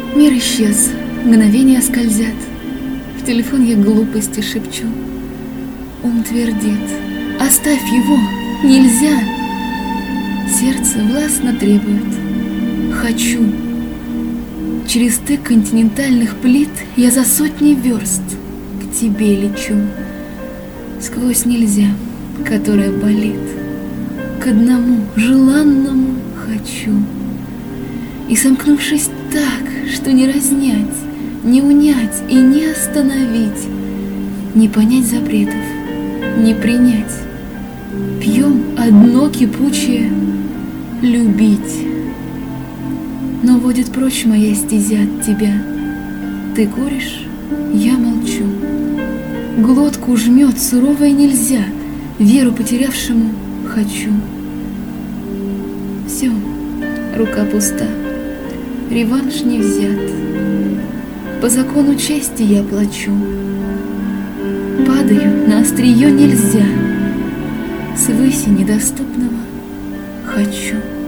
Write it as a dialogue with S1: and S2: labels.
S1: Мир исчез, мгновения скользят. В телефон я глупости шепчу. Ум твердит: оставь его, нельзя. Сердце властно требует: хочу. Через стык континентальных плит я за сотни верст к тебе лечу. Сквозь нельзя, которая болит, к одному желанному хочу. И сомкнувшись так, что не разнять, не унять и не остановить, не понять запретов, не принять, пьем одно кипучее любить. Но водит прочь моя стезя от тебя. Ты куришь, я молчу. Глотку жмет суровое нельзя, веру потерявшему хочу. Все, рука пуста, реванш не взят. По закону чести я плачу. Падаю на острие нельзя, свыси недоступного хочу.